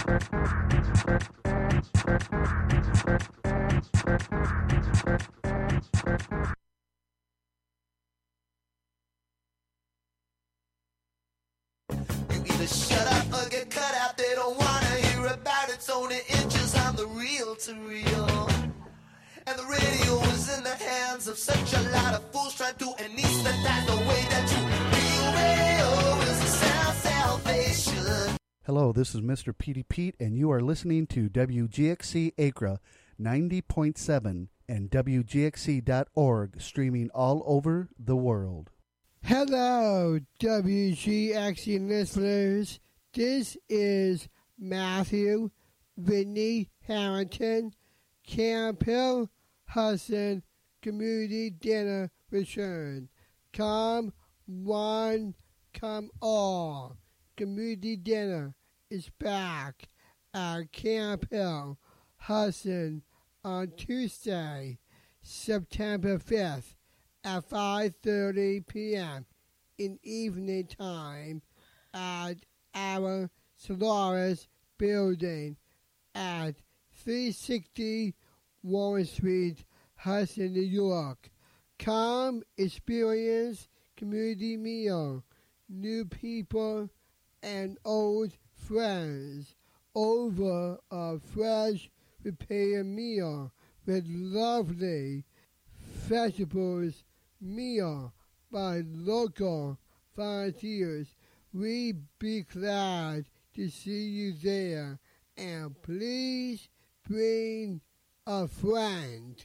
Either shut up or get cut out. They don't wanna hear about it. It's only inches on the reel to reel. And the radio is in the hands of such a lot of fools trying to anesthetize the way that you feel. Radio is a sound salvation. Hello, this is Mr. Petey Pete, and you are listening to WGXC Acra 90.7 and WGXC.org, streaming all over the world. Hello, WGXC listeners. This is Matthew Whitney Harrington, Camp Hill Hudson Community Dinner Return. Come one, come all. Community Dinner is back at Camp Hill Hudson on Tuesday, September 5th at 5:30 p.m. in evening time at our Solaris building at 360 Warren Street, Hudson, New York. Come experience community meal, new people and old friends over a fresh prepared meal with lovely vegetables meal by local volunteers. We'd be glad to see you there, and please bring a friend.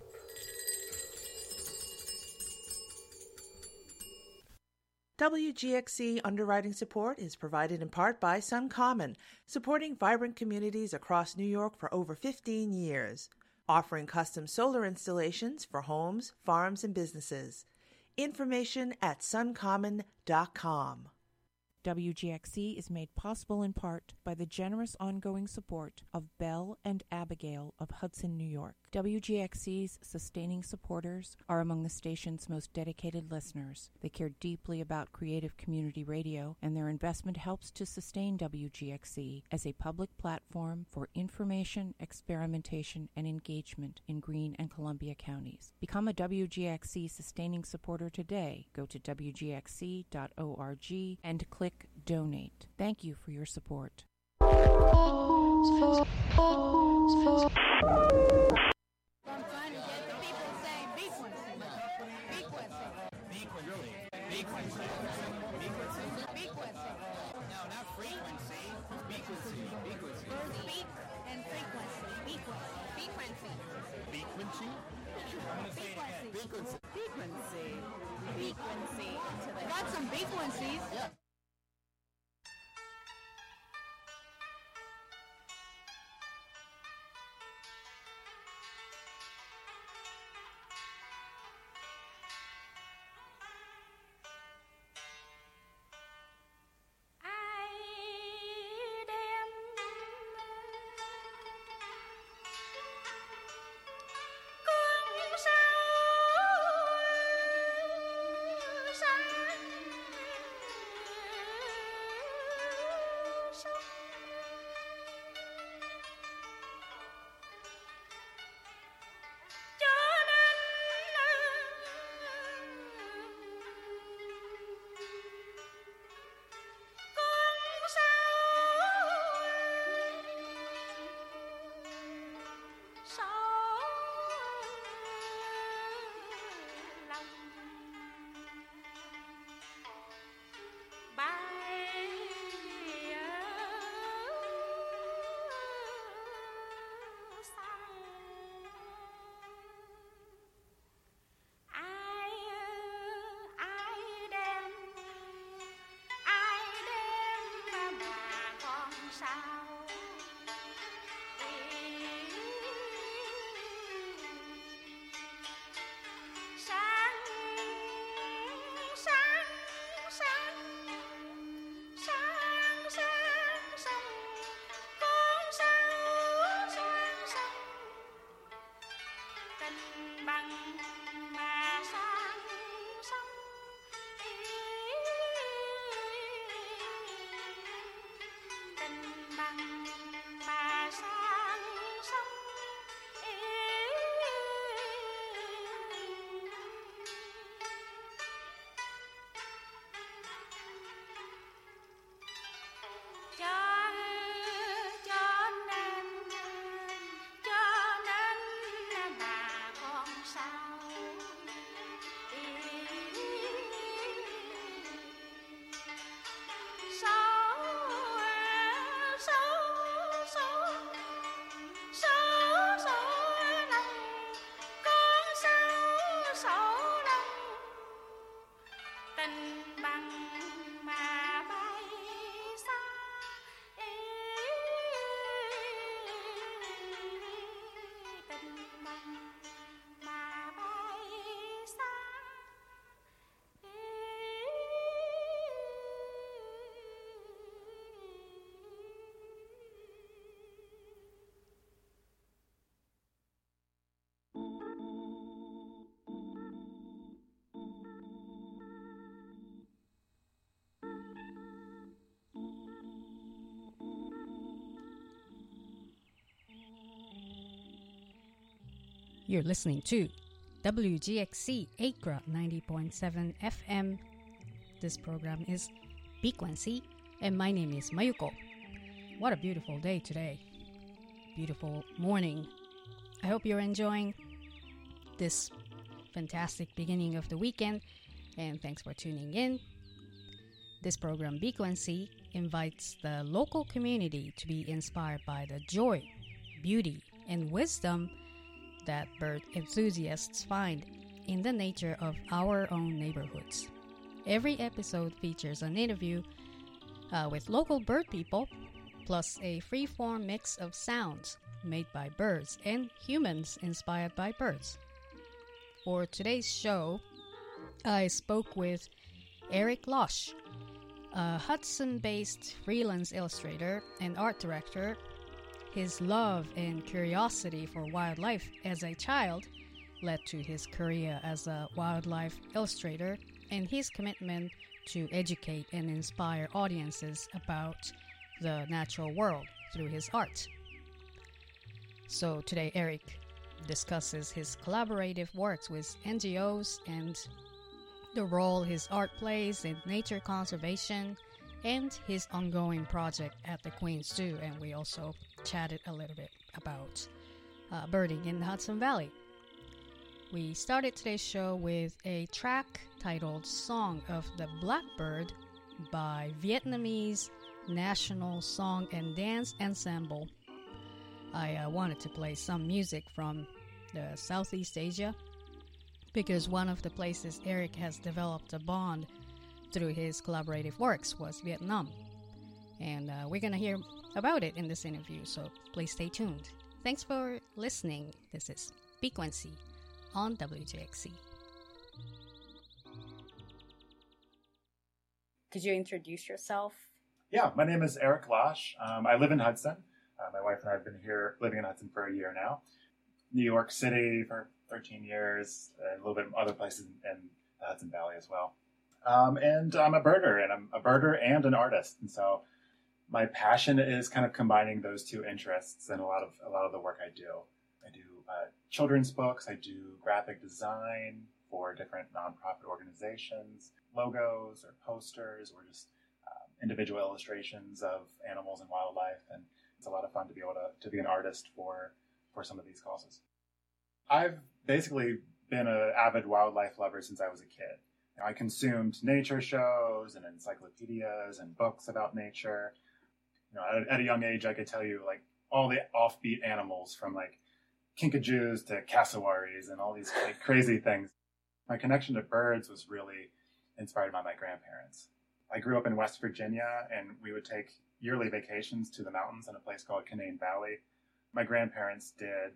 WGXC underwriting support is provided in part by SunCommon, supporting vibrant communities across New York for over 15 years, offering custom solar installations for homes, farms, and businesses. Information at suncommon.com. WGXC is made possible in part by the generous ongoing support of Belle and Abigail of Hudson, New York. WGXC's sustaining supporters are among the station's most dedicated listeners. They care deeply about creative community radio, and their investment helps to sustain WGXC as a public platform for information, experimentation, and engagement in Greene and Columbia counties. Become a WGXC sustaining supporter today. Go to WGXC.org and click Donate. Thank you for your support. Got some frequencies. Yeah. băng You're listening to WGXC Acra 90.7 FM. This program is Frequency, and my name is Mayuko. What a beautiful day today. Beautiful morning. I hope you're enjoying this fantastic beginning of the weekend, and thanks for tuning in. This program, Frequency, invites the local community to be inspired by the joy, beauty, and wisdom that bird enthusiasts find in the nature of our own neighborhoods. Every episode features an interview with local bird people, plus a free-form mix of sounds made by birds and humans inspired by birds. For today's show, I spoke with Eric Losh, a Hudson-based freelance illustrator and art director. His love and curiosity for wildlife as a child led to his career as a wildlife illustrator and his commitment to educate and inspire audiences about the natural world through his art. So today Eric discusses his collaborative works with NGOs and the role his art plays in nature conservation and his ongoing project at the Queen's Zoo, and we also chatted a little bit about birding in the Hudson Valley. We started today's show with a track titled Song of the Blackbird by Vietnamese National Song and Dance Ensemble. I wanted to play some music from the Southeast Asia because one of the places Eric has developed a bond through his collaborative works was Vietnam. And we're going to hear about it in this interview, so please stay tuned. Thanks for listening. This is Frequency on WGXC. Could you introduce yourself? Yeah, my name is Eric Losh. I live in Hudson. My wife and I have been here living in Hudson for a year now. New York City for 13 years, and a little bit of other places in the Hudson Valley as well. And I'm a birder, and I'm a birder and an artist. And so my passion is kind of combining those two interests in a lot of the work I do. I do children's books. I do graphic design for different nonprofit organizations, logos or posters, or just individual illustrations of animals and wildlife. And it's a lot of fun to be able to be an artist for some of these causes. I've basically been an avid wildlife lover since I was a kid. I consumed nature shows and encyclopedias and books about nature. At a young age, I could tell you like all the offbeat animals from like kinkajous to cassowaries and all these like crazy things. My connection to birds was really inspired by my grandparents. I grew up in West Virginia, and we would take yearly vacations to the mountains in a place called Canaan Valley. My grandparents did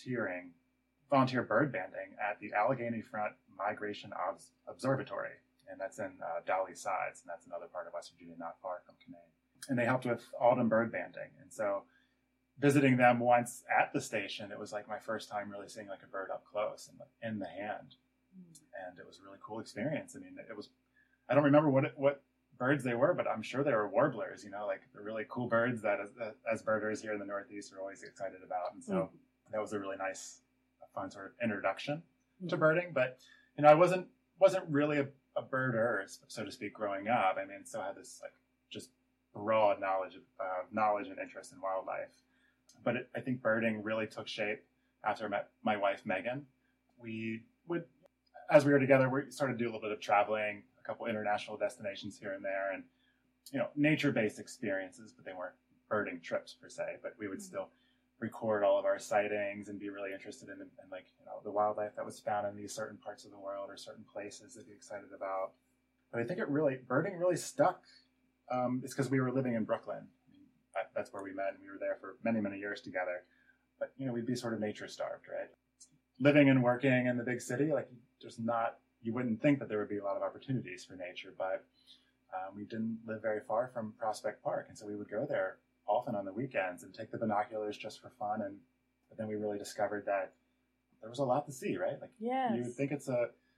volunteer bird banding at the Allegheny Front Migration Observatory, and that's in Dolly Sides, and that's another part of West Virginia, not far from Canaan. And they helped with autumn bird banding, and so visiting them once at the station, it was like my first time really seeing like a bird up close and like in the hand, and it was a really cool experience. I mean, I don't remember what birds they were, but I'm sure they were warblers, like the really cool birds that as birders here in the Northeast are always excited about, and so that was a really nice, fun sort of introduction to birding. But I wasn't really a birder, so to speak, growing up. I mean, still had this like just broad knowledge and interest in wildlife. But I think birding really took shape after I met my wife Megan. We would, as we were together, we started to do a little bit of traveling, a couple international destinations here and there, and nature-based experiences, but they weren't birding trips per se. But we would still record all of our sightings and be really interested in like the wildlife that was found in these certain parts of the world or certain places to be excited about. But I think birding really stuck. It's because we were living in Brooklyn. I mean, that's where we met, and we were there for many, many years together. But we'd be sort of nature starved, right? Living and working in the big city, like you wouldn't think that there would be a lot of opportunities for nature, but we didn't live very far from Prospect Park, and so we would go there often on the weekends and take the binoculars just for fun. But then we really discovered that there was a lot to see, right? Like, yes. You would think it's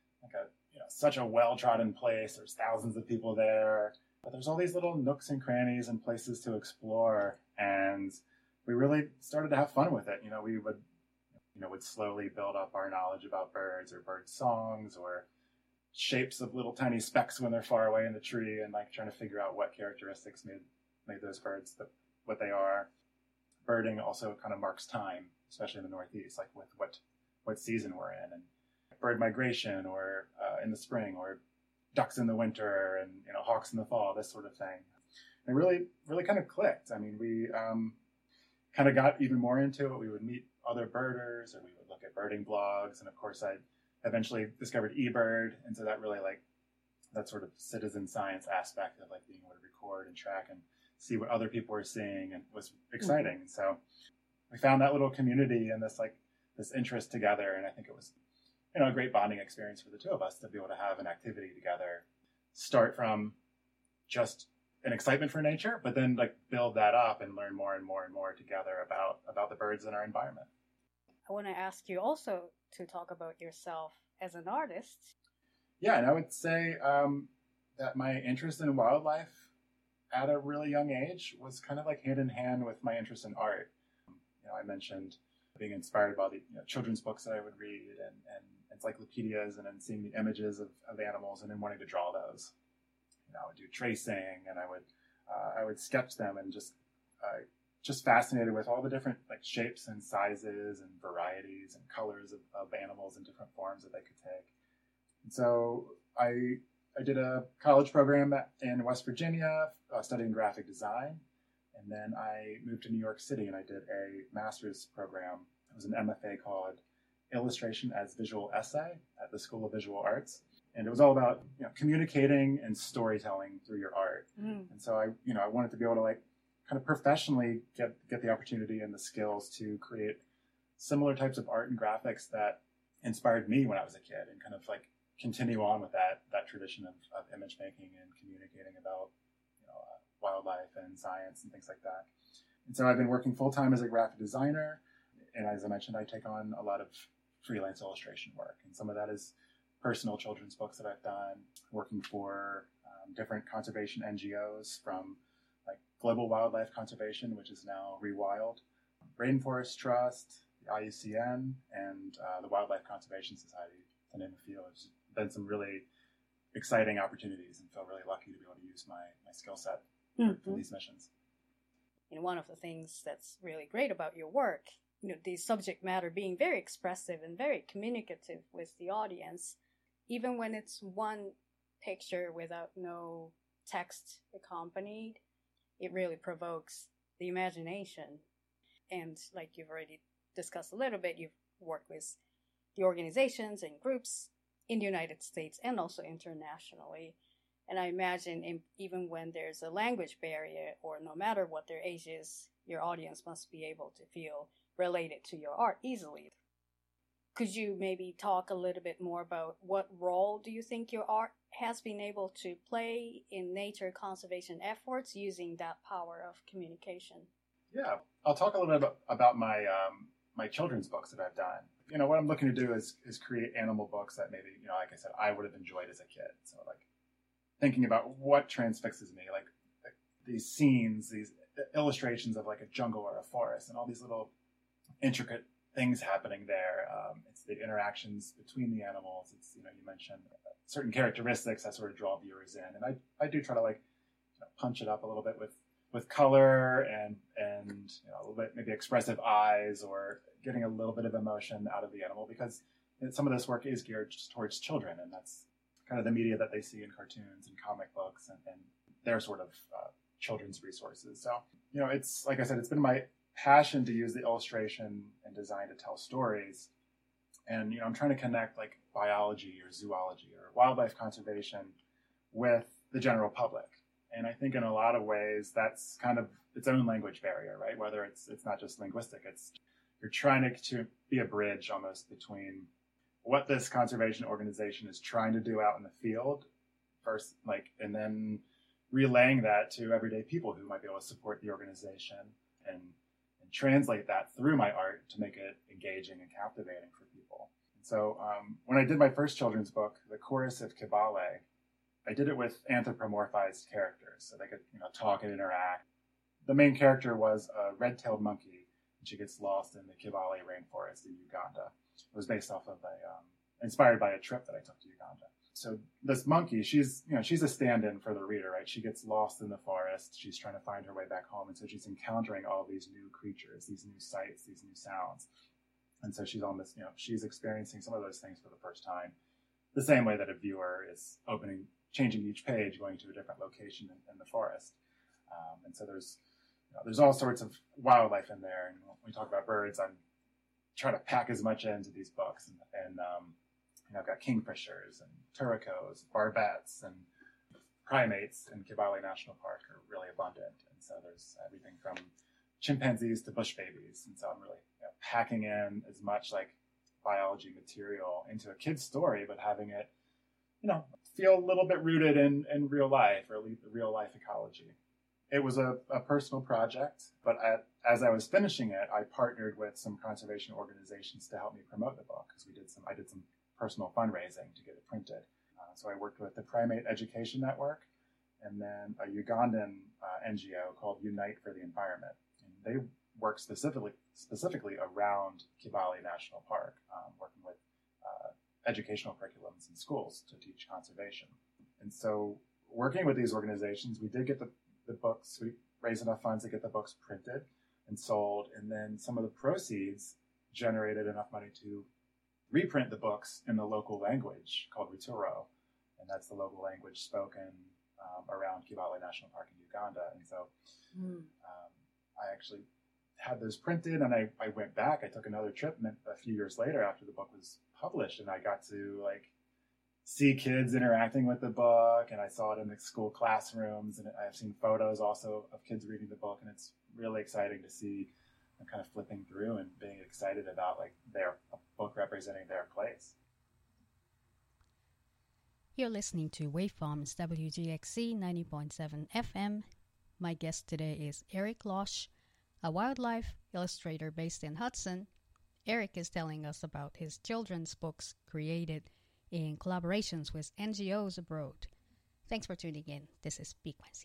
such a well-trodden place. There's thousands of people there, but there's all these little nooks and crannies and places to explore. And we really started to have fun with it. We would, would slowly build up our knowledge about birds or bird songs or shapes of little tiny specks when they're far away in the tree, and like trying to figure out what characteristics made those birds what they are. Birding also kind of marks time, especially in the Northeast, like with what season we're in, and bird migration, or in the spring, or ducks in the winter, and hawks in the fall, this sort of thing. And really kind of clicked. I mean, we kind of got even more into it. We would meet other birders, or we would look at birding blogs, and of course I eventually discovered eBird, and so that really that sort of citizen science aspect of like being able to record and track and see what other people were seeing, and was exciting. Mm-hmm. And so we found that little community and this interest together, and I think it was a great bonding experience for the two of us to be able to have an activity together, start from just an excitement for nature, but then like build that up and learn more and more and more together about the birds in our environment. I want to ask you also to talk about yourself as an artist. Yeah, and I would say that my interest in wildlife at a really young age was kind of like hand in hand with my interest in art. I mentioned being inspired by the children's books that I would read and encyclopedias, and then seeing the images of animals and then wanting to draw those. I would do tracing, and I would sketch them, and just fascinated with all the different like shapes and sizes and varieties and colors of animals in different forms that they could take. And so I did a college program in West Virginia studying graphic design, and then I moved to New York City and I did a master's program. It was an MFA called Illustration as Visual Essay at the School of Visual Arts. And it was all about communicating and storytelling through your art. Mm. And so I wanted to be able to like kind of professionally get the opportunity and the skills to create similar types of art and graphics that inspired me when I was a kid, and kind of like continue on with that tradition of image making and communicating about wildlife and science and things like that. And so I've been working full time as a graphic designer, and as I mentioned, I take on a lot of freelance illustration work, and some of that is personal children's books that I've done, working for different conservation NGOs, from like Global Wildlife Conservation, which is now Rewild, Rainforest Trust, the IUCN, and the Wildlife Conservation Society, to name a few. There's been some really exciting opportunities, and feel really lucky to be able to use my skill set for these missions. One of the things that's really great about your work, the subject matter being very expressive and very communicative with the audience, even when it's one picture without no text accompanied, it really provokes the imagination. And like you've already discussed a little bit, you've worked with the organizations and groups in the United States and also internationally. And I imagine even when there's a language barrier, or no matter what their age is, your audience must be able to feel related to your art easily. Could you maybe talk a little bit more about what role do you think your art has been able to play in nature conservation efforts using that power of communication? Yeah, I'll talk a little bit about my my children's books that I've done. What I'm looking to do is create animal books that maybe, like I said, I would have enjoyed as a kid. So like thinking about what transfixes me, like these scenes, these illustrations of like a jungle or a forest, and all these little intricate things happening there. It's the interactions between the animals. It's, you mentioned certain characteristics that sort of draw viewers in. And I do try to like punch it up a little bit with color and a little bit maybe expressive eyes, or getting a little bit of emotion out of the animal, because some of this work is geared towards children, and that's kind of the media that they see in cartoons and comic books and their sort of children's resources. So, it's, like I said, it's been my passion to use the illustration and design to tell stories. And, I'm trying to connect like biology or zoology or wildlife conservation with the general public. And I think in a lot of ways, that's kind of its own language barrier, right? Whether it's not just linguistic, you're trying to be a bridge almost between what this conservation organization is trying to do out in the field first, and then relaying that to everyday people who might be able to support the organization, and translate that through my art to make it engaging and captivating for people. And so when I did my first children's book, The Chorus of Kibale, I did it with anthropomorphized characters, so they could talk and interact. The main character was a red-tailed monkey and she gets lost in the Kibale rainforest in Uganda. It was based off of inspired by a trip that I took to Uganda. So this monkey, she's a stand-in for the reader, right? She gets lost in the forest. She's trying to find her way back home. And so she's encountering all these new creatures, these new sights, these new sounds. And so she's on this, she's experiencing some of those things for the first time, the same way that a viewer is changing each page, going to a different location in the forest. And so there's all sorts of wildlife in there. And when we talk about birds, I'm trying to pack as much into these books. And I've got kingfishers and turacos, barbets, and primates in Kibale National Park are really abundant. And so there's everything from chimpanzees to bush babies. And so I'm really packing in as much like biology material into a kid's story, but having it, feel a little bit rooted in real life, or at least real life ecology. It was a personal project, but as I was finishing it, I partnered with some conservation organizations to help me promote the book, because I did some personal fundraising to get it printed. So I worked with the Primate Education Network and then a Ugandan NGO called Unite for the Environment. And they work specifically around Kibale National Park, working with educational curriculums in schools to teach conservation. And so working with these organizations, we did get the books, we raised enough funds to get the books printed and sold. And then some of the proceeds generated enough money to reprint the books in the local language called Ruturo, and that's the local language spoken around Kibale National Park in Uganda. And so I actually had those printed, and I went back. I took another trip a few years later after the book was published, and I got to see kids interacting with the book, and I saw it in the school classrooms, and I've seen photos also of kids reading the book, and it's really exciting to see them kind of flipping through and being excited about their book representing their place. You're listening to Waveforms WGXC 90.7 FM. My guest today is Eric Losh, a wildlife illustrator based in Hudson. Eric is telling us about his children's books created in collaborations with NGOs abroad. Thanks for tuning in. This is Frequency.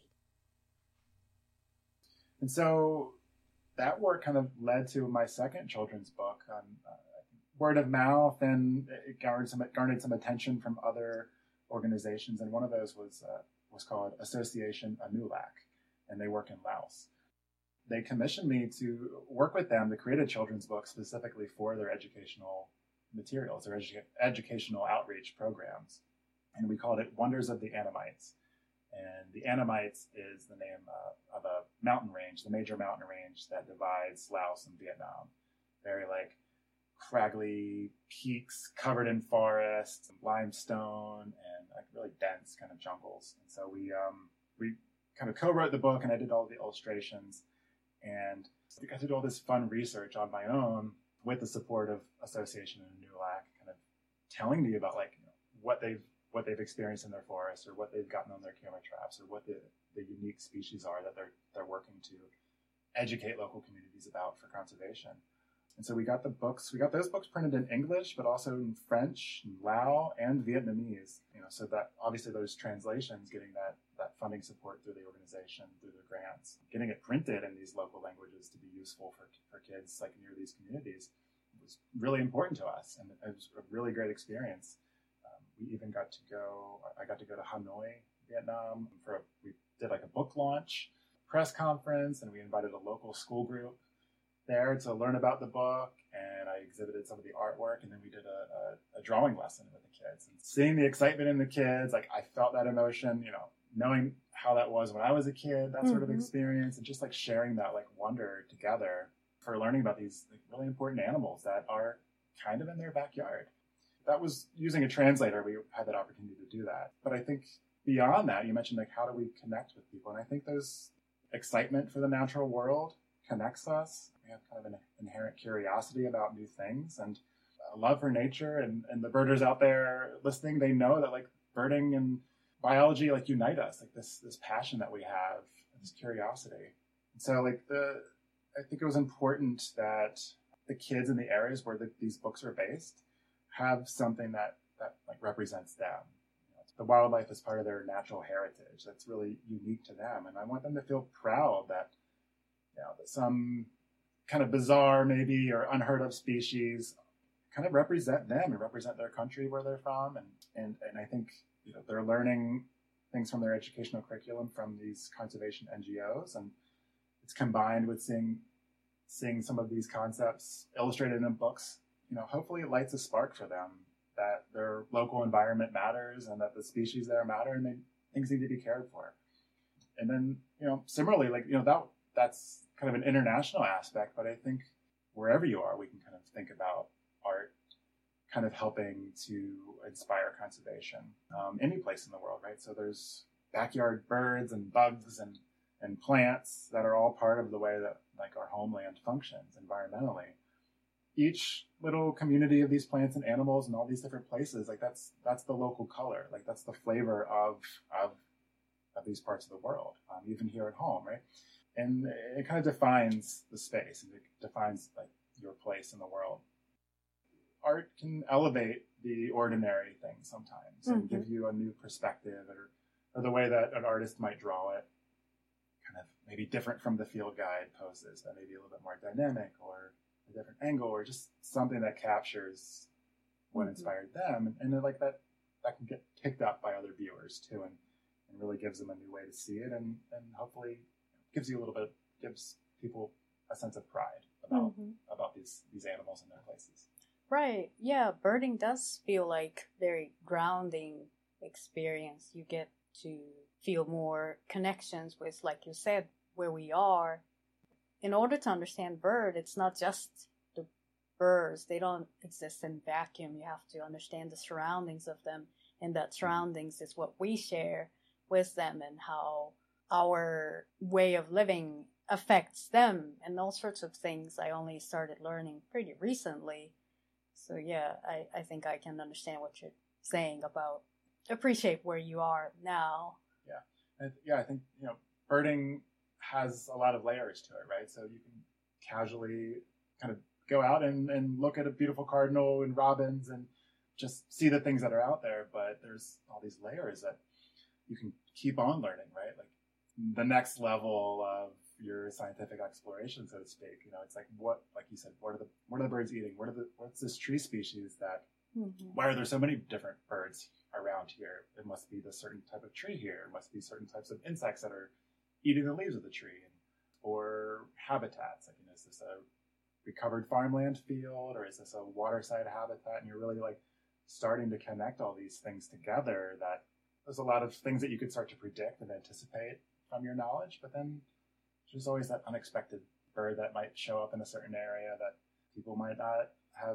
And so that work kind of led to my second children's book on word of mouth, and it garnered some attention from other organizations. And one of those was called Association Anulak, and they work in Laos. They commissioned me to work with them to create a children's book specifically for their educational materials, their educational outreach programs. And we called it Wonders of the Annamites. And the Annamites is the name of a mountain range, the major mountain range that divides Laos and Vietnam. Very craggly peaks covered in forests, and limestone, and really dense kind of jungles. And so we kind of co-wrote the book, and I did all the illustrations. And I did all this fun research on my own with the support of Association Anulak, kind of telling me about what they've experienced in their forests, or what they've gotten on their camera traps, or what the unique species are that they're working to educate local communities about for conservation. And so we got those books printed in English, but also in French, and Lao, and Vietnamese. So that obviously those translations, getting that funding support through the organization, through their grants, getting it printed in these local languages to be useful for kids near these communities was really important to us, and it was a really great experience. I got to go to Hanoi, Vietnam we did a book launch, press conference, and we invited a local school group there to learn about the book, and I exhibited some of the artwork, and then we did a drawing lesson with the kids. And seeing the excitement in the kids, I felt that emotion, knowing how that was when I was a kid, that sort of experience, and just sharing that wonder together for learning about these really important animals that are kind of in their backyard. That was using a translator. We had that opportunity to do that. But I think beyond that, you mentioned how do we connect with people? And I think those excitement for the natural world connects us. We have kind of an inherent curiosity about new things, and a love for nature, and the birders out there listening, they know that birding and biology unite us, this passion that we have, this curiosity. And so I think it was important that the kids in the areas where these books are based have something that represents them. The wildlife is part of their natural heritage that's really unique to them, and I want them to feel proud that that some kind of bizarre maybe or unheard of species kind of represent them and represent their country where they're from. And I think, they're learning things from their educational curriculum from these conservation NGOs, and it's combined with seeing some of these concepts illustrated in books. Hopefully it lights a spark for them that their local environment matters and that the species there matter and things need to be cared for. And then, similarly, that's kind of an international aspect, but I think wherever you are, we can kind of think about art kind of helping to inspire conservation, any place in the world, right? So there's backyard birds and bugs and plants that are all part of the way that our homeland functions environmentally. Each little community of these plants and animals and all these different places, that's the local color, that's the flavor of these parts of the world, even here at home, right? And it kind of defines the space and it defines your place in the world. Art can elevate the ordinary things sometimes and give you a new perspective or the way that an artist might draw it, kind of maybe different from the field guide poses, that may be a little bit more dynamic or a different angle or just something that captures what inspired them. And that can get picked up by other viewers too and really gives them a new way to see it and hopefully gives people a sense of pride about these animals and their places. Right. Yeah, birding does feel like very grounding experience. You get to feel more connections with, like you said, where we are. In order to understand bird, it's not just the birds. They don't exist in vacuum. You have to understand the surroundings of them, and that surroundings is what we share with them and how our way of living affects them and all sorts of things I only started learning pretty recently. So yeah, I think I can understand what you're saying about appreciate where you are now. Yeah, I think, birding has a lot of layers to it, right? So you can casually kind of go out and look at a beautiful cardinal and robins and just see the things that are out there, but there's all these layers that you can keep on learning, right? The next level of your scientific exploration, so to speak. It's what you said, what are the birds eating? What's this tree species that? Why are there so many different birds around here? It must be this certain type of tree here. It must be certain types of insects that are eating the leaves of the tree, or habitats. Is this a recovered farmland field, or is this a waterside habitat? And you're really starting to connect all these things together. That there's a lot of things that you could start to predict and anticipate from your knowledge, but then there's always that unexpected bird that might show up in a certain area that people might not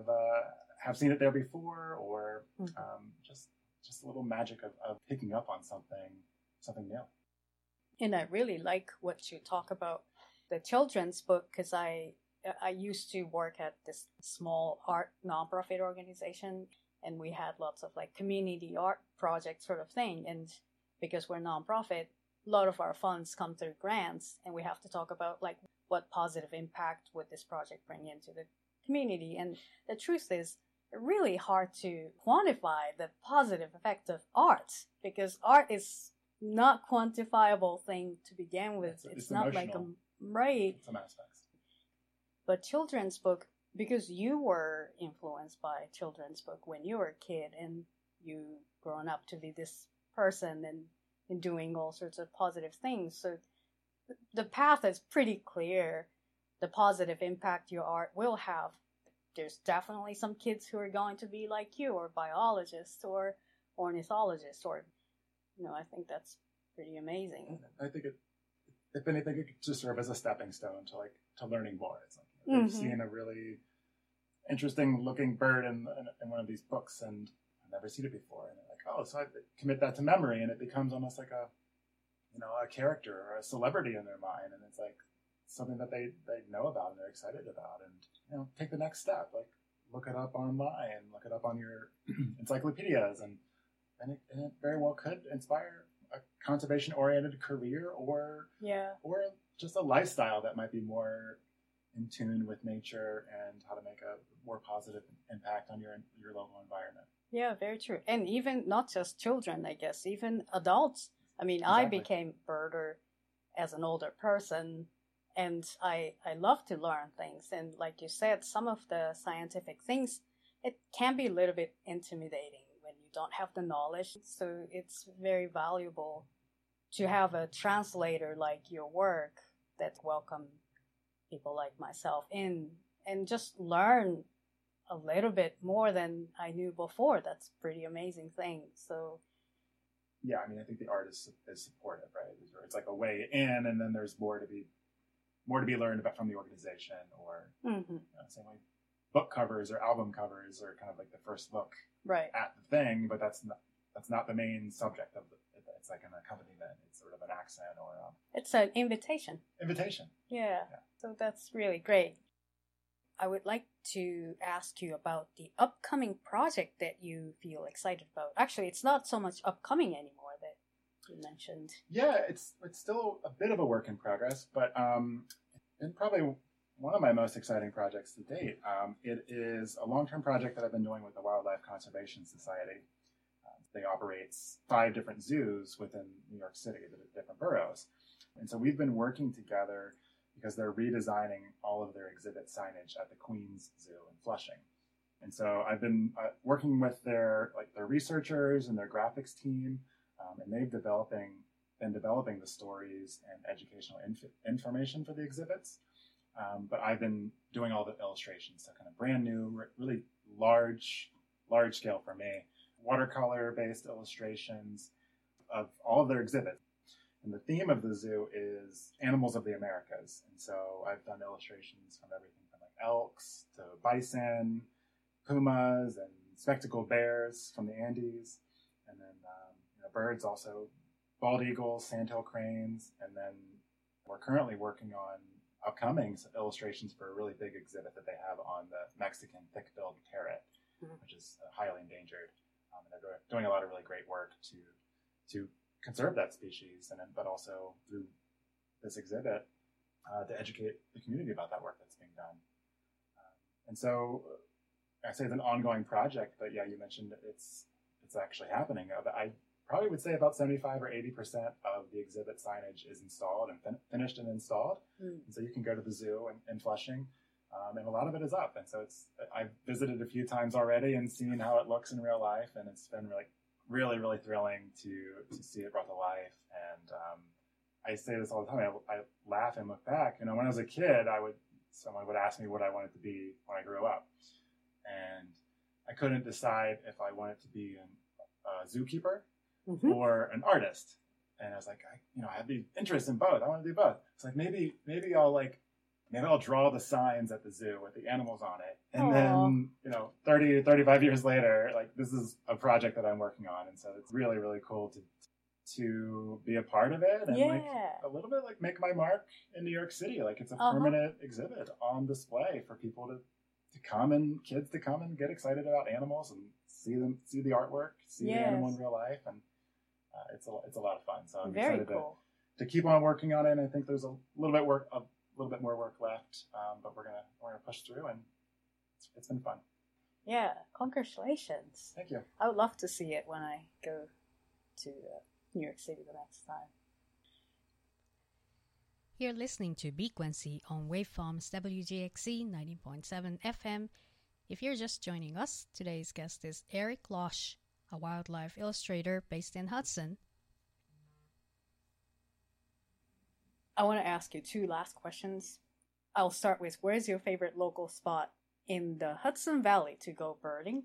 have seen it there before, or just a little magic of picking up on something new. And I really like what you talk about the children's book, because I used to work at this small art nonprofit organization, and we had lots of community art project sort of thing. And because we're nonprofit, a lot of our funds come through grants, and we have to talk about what positive impact would this project bring into the community. And the truth is really hard to quantify the positive effect of art, because art is not quantifiable thing to begin with. It's not emotional. Right. Some aspects. But children's book, because you were influenced by children's book when you were a kid, and you grown up to be this person and doing all sorts of positive things. So the path is pretty clear. The positive impact your art will have. There's definitely some kids who are going to be like you, or biologists, or ornithologists, or I think that's pretty amazing. I think if anything, it could just serve as a stepping stone to learning more. It's they've seen a really interesting looking bird in one of these books, and I've never seen it before, and they're so I commit that to memory, and it becomes almost like a character or a celebrity in their mind, and it's something that they know about and they're excited about, and take the next step, look it up online, look it up on your encyclopedias, and it very well could inspire a conservation-oriented career or just a lifestyle that might be more in tune with nature and how to make a more positive impact on your local environment. Yeah, very true. And even not just children, I guess, even adults. I mean, Exactly. I became birder as an older person, And I love to learn things. And like you said, some of the scientific things, it can be a little bit intimidating when you don't have the knowledge. So it's very valuable to have a translator like your work that welcome people like myself in and just learn a little bit more than I knew before. That's a pretty amazing thing. So yeah, I mean, I think the art is supportive, right? It's like a way in, and then there's more to be learned about from the organization, or same way book covers or album covers are kind of like the first look at the thing, but that's not the main subject of it's like an accompaniment. It's sort of an accent or it's an invitation. Yeah. So that's really great. I would like to ask you about the upcoming project that you feel excited about. Actually, it's not so much upcoming anymore that you mentioned. Yeah, it's still a bit of a work in progress, but and probably one of my most exciting projects to date. It is a long-term project that I've been doing with the Wildlife Conservation Society. They operate 5 different zoos within New York City, the different boroughs. And so we've been working together because they're redesigning all of their exhibit signage at the Queens Zoo in Flushing. And so I've been working with their researchers and their graphics team, and they've been developing the stories and educational information for the exhibits. But I've been doing all the illustrations, so kind of brand new, really large scale for me, watercolor-based illustrations of all of their exhibits. And the theme of the zoo is animals of the Americas. And so I've done illustrations from everything from like elks to bison, pumas, and spectacled bears from the Andes. And then birds also, bald eagles, sandhill cranes. And then we're currently working on upcoming illustrations for a really big exhibit that they have on the Mexican thick-billed parrot, which is highly endangered. And they're doing a lot of really great work to conserve that species, but also through this exhibit to educate the community about that work that's being done. And so I say it's an ongoing project, but yeah, you mentioned it's actually happening. I probably would say about 75 or 80% of the exhibit signage is installed and finished and installed. And so you can go to the zoo in Flushing, and a lot of it is up. And so I've visited a few times already and seen how it looks in real life, and it's been really, really thrilling to see it brought to life. And I say this all the time. I laugh and look back. When I was a kid, someone would ask me what I wanted to be when I grew up, and I couldn't decide if I wanted to be a zookeeper or an artist. And I was like, I have the interest in both. I want to do both. It's like maybe I'll draw the signs at the zoo with the animals on it. And then, 30, 35 years later, this is a project that I'm working on. And so it's really, really cool to be a part of it and a little bit make my mark in New York City. It's a permanent exhibit on display for people kids to come and get excited about animals and see the artwork, see the animal in real life. And it's a lot of fun. So I'm excited to keep on working on it. And I think there's a little bit more work left, but we're gonna push through, and it's been fun. Yeah, congratulations! Thank you. I would love to see it when I go to New York City the next time. You're listening to Bequency on Waveforms WGXC 90.7 FM. If you're just joining us, today's guest is Eric Losh, a wildlife illustrator based in Hudson. I want to ask you 2 last questions. I'll start with, where's your favorite local spot in the Hudson Valley to go birding?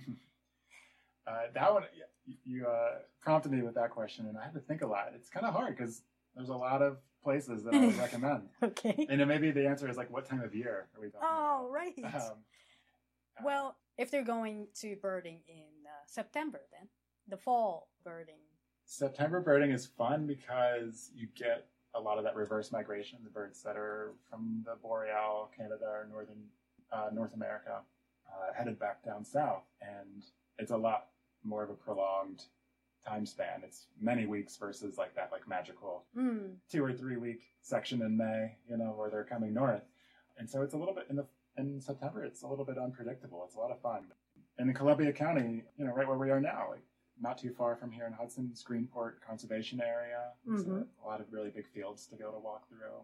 That one, you prompted me with that question, and I had to think a lot. It's kind of hard because there's a lot of places that I would recommend. Okay. And then maybe the answer is what time of year are we talking about? Oh, right. Well, if they're going to birding in September, then the fall birding. September birding is fun because you get a lot of that reverse migration, the birds that are from the Boreal, Canada, or northern North America, headed back down south. And it's a lot more of a prolonged time span. It's many weeks versus that magical 2 or 3 week section in May, where they're coming north. And so it's a little bit in September, it's a little bit unpredictable. It's a lot of fun. In Columbia County, right where we are now, not too far from here in Hudson, Greenport Conservation Area. There's a lot of really big fields to go to walk through.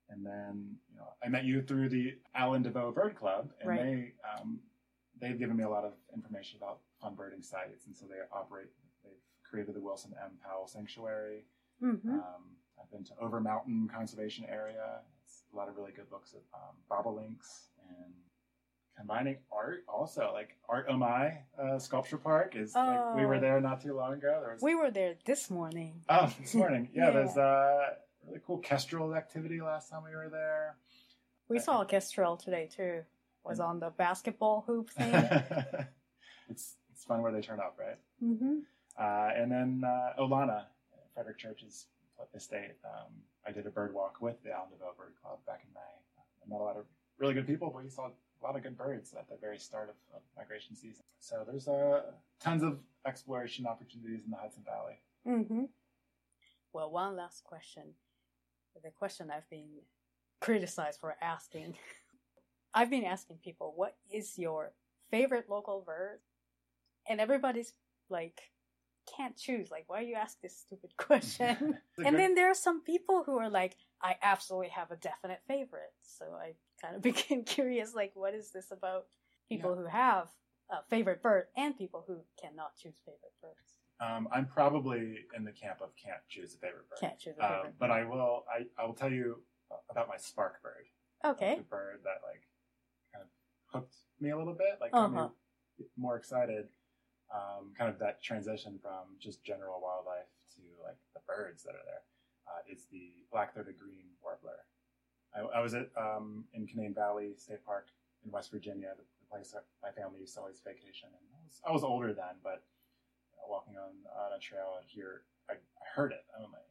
And then, I met you through the Alan DeVoe Bird Club, and Right. they've given me a lot of information about fun birding sites, and so they've created the Wilson M. Powell Sanctuary. Mm-hmm. I've been to Over Mountain Conservation Area. It's a lot of really good books of bobolinks, and combining art also, like Art Omai Sculpture Park is like, we were there not too long ago. We were there this morning. Oh, this morning. Yeah, Yeah. there's really cool kestrel activity last time we were there. We saw a kestrel today too. Was on the basketball hoop thing. It's fun where they turn up, right? Mm-hmm. And then Olana, Frederick Church's estate. I did a bird walk with the Alan DeVoe Bird Club back in May. I met a lot of really good people, but we saw a lot of good birds at the very start of migration season. So there's tons of exploration opportunities in the Hudson Valley. Mm-hmm. Well, one last question. The question I've been criticized for asking. I've been asking people, what is your favorite local bird? And everybody's like, can't choose. Like, why do you ask this stupid question? And then there are some people who are like, I absolutely have a definite favorite. So I kind of became curious, like, what is this about people who have a favorite bird and people who cannot choose favorite birds? I'm probably in the camp of can't choose a favorite bird. Can't choose a favorite but I will tell you about my spark bird. Okay. The bird that like kind of hooked me a little bit, like got me more excited. Kind of that transition from just general wildlife to like the birds that are there is the black-throated green warbler. I was at in Canaan Valley State Park in West Virginia, the place that my family used to always vacation. And I was older then, but walking on a trail out here, I heard it. I'm like,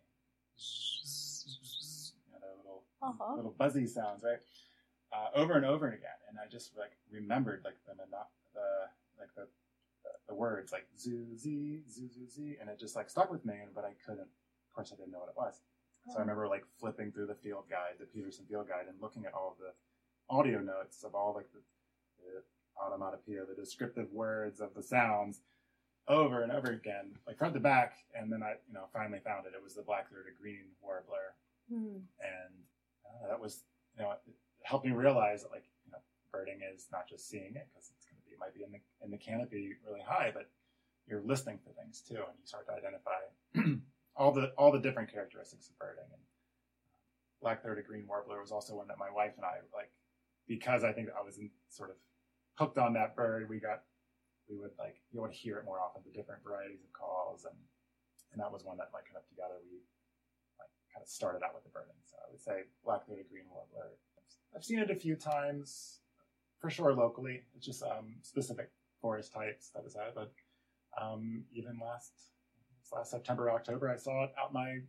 the little buzzy sounds, right? Over and over again, and I just like remembered like the words like zoo zee, and it just like stuck with me. But I couldn't. Of course, I didn't know what it was. So I remember like flipping through the field guide, the Peterson field guide, and looking at all of the audio notes of all like the onomatopoeia, the descriptive words of the sounds over and over again, like front to back. And then I, finally found it. It was the black-throated green warbler. And that was, it helped me realize that like, birding is not just seeing it because it might be in the canopy really high, but you're listening for things too. And you start to identify all the different characteristics of birding. And black-throated green warbler was also one that my wife and I like, because I think I was sort of hooked on that bird. You would hear it more often, the different varieties of calls, and that was one that like kind of together we like kind of started out with the birding. So I would say black-throated green warbler. I've seen it a few times, for sure locally. It's just specific forest types that is that. But even last September, October, I saw it out my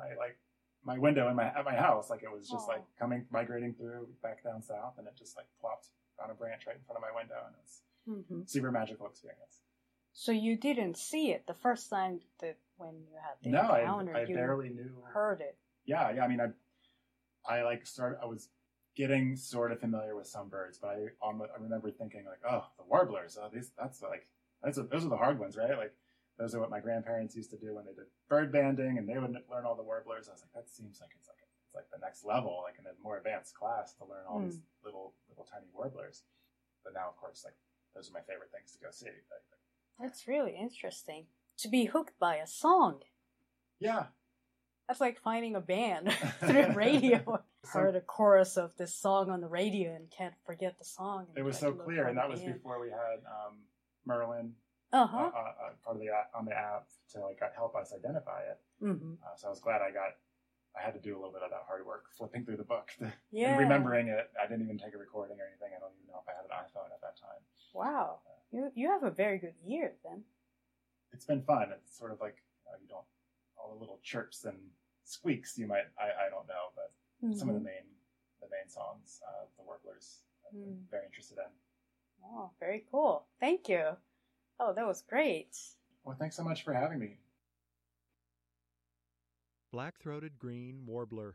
window at my house. Like it was just like migrating through back down south, and it just like plopped on a branch right in front of my window, and it was super magical experience. So you didn't see it the first time when you had the encounter? I barely knew. Heard it. Yeah. I mean, I was getting sort of familiar with some birds, but I remember thinking like, oh, the warblers. Oh, those are the hard ones, right? Like those are what my grandparents used to do when they did bird banding, and they would learn all the warblers. I was like, that seems like it's like the next level, like in a more advanced class to learn all these little tiny warblers. But now, of course, like those are my favorite things to go see. That's really interesting. To be hooked by a song. Yeah. That's like finding a band through the radio. Heard a chorus of this song on the radio and can't forget the song. It was so clear, and that was before we had Merlin part of on the app to like help us identify it. So I was glad I had to do a little bit of that hard work, flipping through the book and remembering it. I didn't even take a recording or anything. I don't even know if I had an iPhone at that time. Wow. You have a very good ear then. It's been fun. It's sort of like, you don't, all the little chirps and squeaks you might, I don't know, but some of the main songs, the warblers, I'm very interested in. Oh, very cool. Thank you. Oh, that was great. Well, thanks so much for having me. Black-throated green warbler.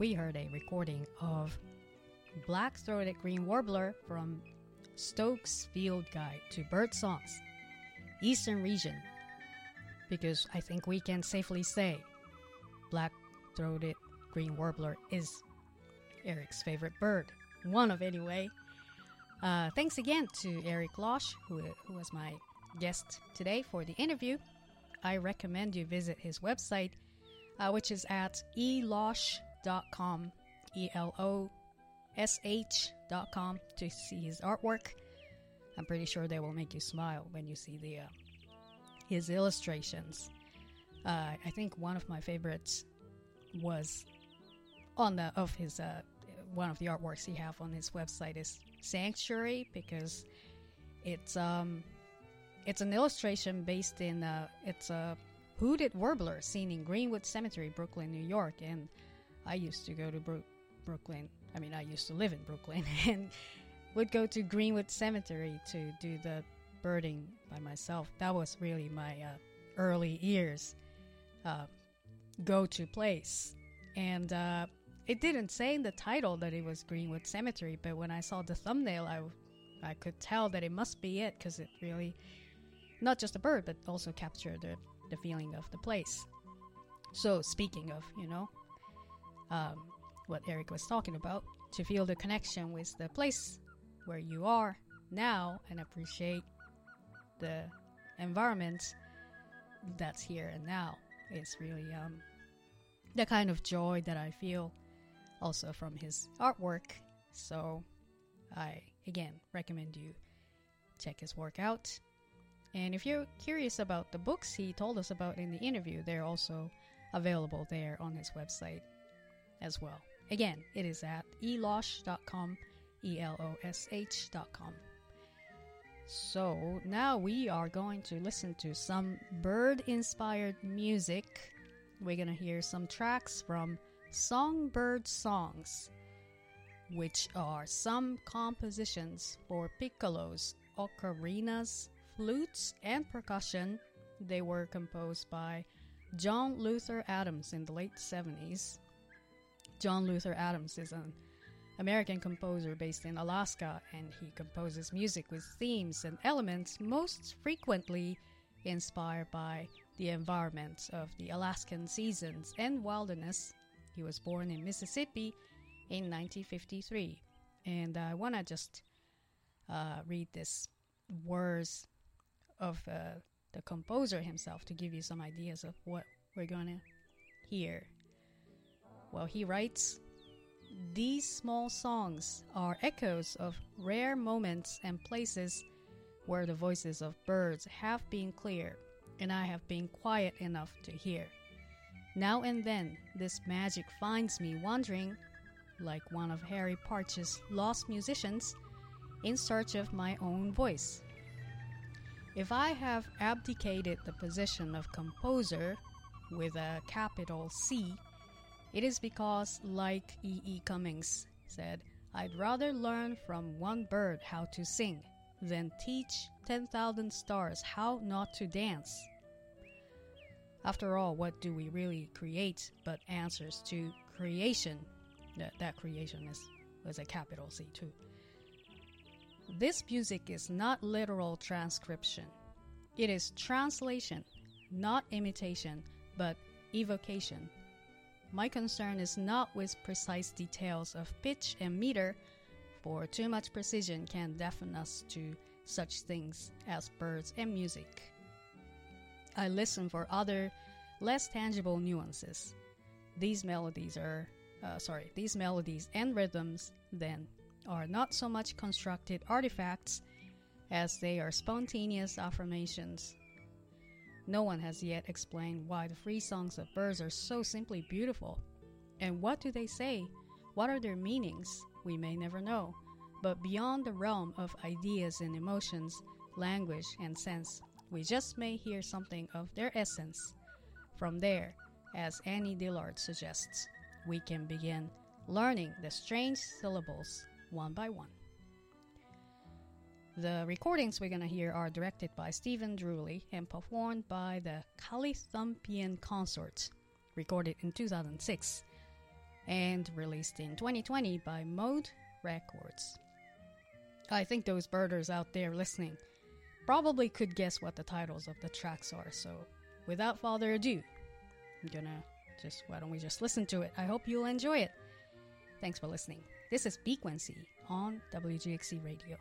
we heard a recording of Black-Throated Green Warbler from Stokes Field Guide to Bird Songs, Eastern Region, because I think we can safely say Black-Throated Green Warbler is Eric's favorite bird. One of anyway. Thanks again to Eric Losh, who was my guest today for the interview. I recommend you visit his website, which is at elosh.com, ELOSH.com, to see his artwork. I'm pretty sure they will make you smile when you see his illustrations. I think one of my favorites was one of the artworks he have on his website is Sanctuary, because it's an illustration based in it's a hooded warbler seen in Greenwood Cemetery, Brooklyn, New York. And I used to go to Brooklyn. I mean, I used to live in Brooklyn and would go to Greenwood Cemetery to do the birding by myself. That was really my early years go-to place. And it didn't say in the title that it was Greenwood Cemetery, but when I saw the thumbnail, I could tell that it must be it, because it really, not just a bird, but also captured the feeling of the place. So speaking of, what Eric was talking about, to feel the connection with the place where you are now and appreciate the environment that's here and now, is really the kind of joy that I feel also from his artwork. So I, again, recommend you check his work out. And if you're curious about the books he told us about in the interview, they're also available there on his website as well. Again, it is at elosh.com, ELOSH.com. So now we are going to listen to some bird-inspired music. We're going to hear some tracks from Songbird Songs, which are some compositions for piccolos, ocarinas, flutes, and percussion. They were composed by John Luther Adams in the late 70s. John Luther Adams is an American composer based in Alaska, and he composes music with themes and elements most frequently inspired by the environment of the Alaskan seasons and wilderness. He was born in Mississippi in 1953. And I want to just read this words of the composer himself to give you some ideas of what we're going to hear. Well, he writes, "These small songs are echoes of rare moments and places where the voices of birds have been clear and I have been quiet enough to hear. Now and then, this magic finds me wandering, like one of Harry Partch's lost musicians, in search of my own voice. If I have abdicated the position of composer with a capital C, it is because, like E.E. Cummings said, I'd rather learn from one bird how to sing than teach 10,000 stars how not to dance. After all, what do we really create but answers to creation? That creation was a capital C too. This music is not literal transcription. It is translation, not imitation, but evocation. My concern is not with precise details of pitch and meter, for too much precision can deafen us to such things as birds and music. I listen for other, less tangible nuances. These melodies and rhythms, then, are not so much constructed artifacts as they are spontaneous affirmations. No one has yet explained why the free songs of birds are so simply beautiful. And what do they say? What are their meanings? We may never know. But beyond the realm of ideas and emotions, language and sense, we just may hear something of their essence. From there, as Annie Dillard suggests, we can begin learning the strange syllables one by one. The recordings we're going to hear are directed by Stephen Drewley and performed by the Calithumpian Consort, recorded in 2006. and released in 2020 by Mode Records. I think those birders out there listening probably could guess what the titles of the tracks are, so without further ado, why don't we just listen to it? I hope you'll enjoy it. Thanks for listening. This is Frequency on WGXC Radio.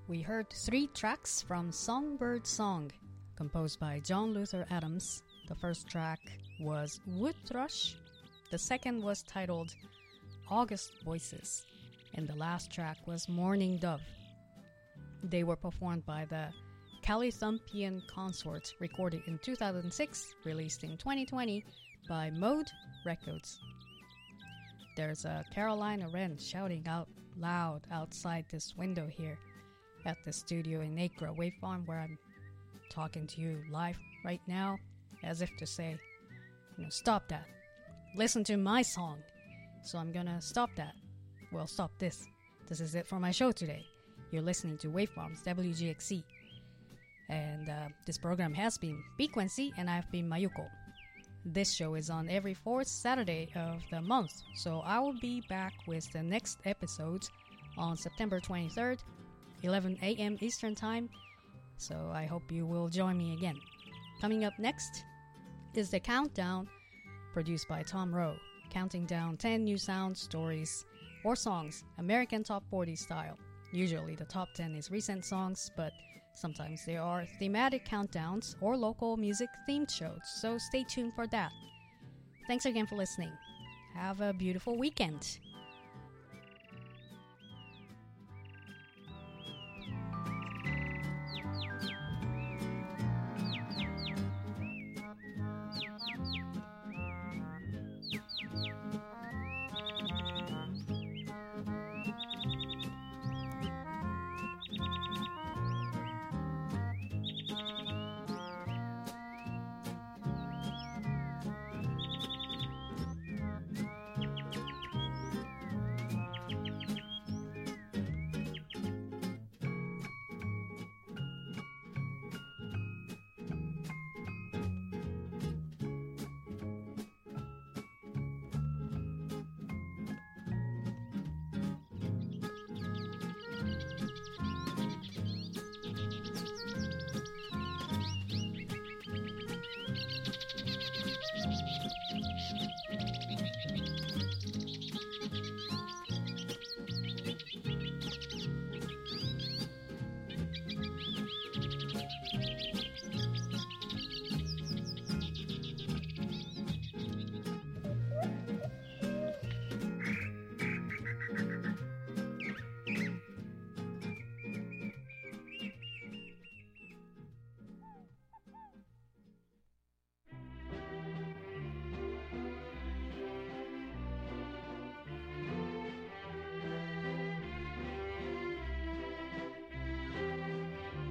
We heard 3 tracks from Songbird Song, composed by John Luther Adams. The first track was Wood Thrush. The second was titled August Voices. And the last track was Morning Dove. They were performed by the Callithumpian Consorts, recorded in 2006, released in 2020 by Mode Records. There's a Carolina Wren shouting out loud outside this window here at the studio in Acra Wave Farm, where I'm talking to you live right now, as if to say, stop that. Listen to my song. So I'm gonna stop that. Well, stop this. This is it for my show today. You're listening to Wave Farm's WGXC. And this program has been Frequency, and I've been Mayuko. This show is on every 4th Saturday of the month, so I will be back with the next episodes on September 23rd, 11 a.m. Eastern Time, so I hope you will join me again. Coming up next is The Countdown, produced by Tom Rowe, counting down 10 new sounds, stories, or songs, American Top 40 style. Usually the top 10 is recent songs, but sometimes there are thematic countdowns or local music themed shows, so stay tuned for that. Thanks again for listening. Have a beautiful weekend.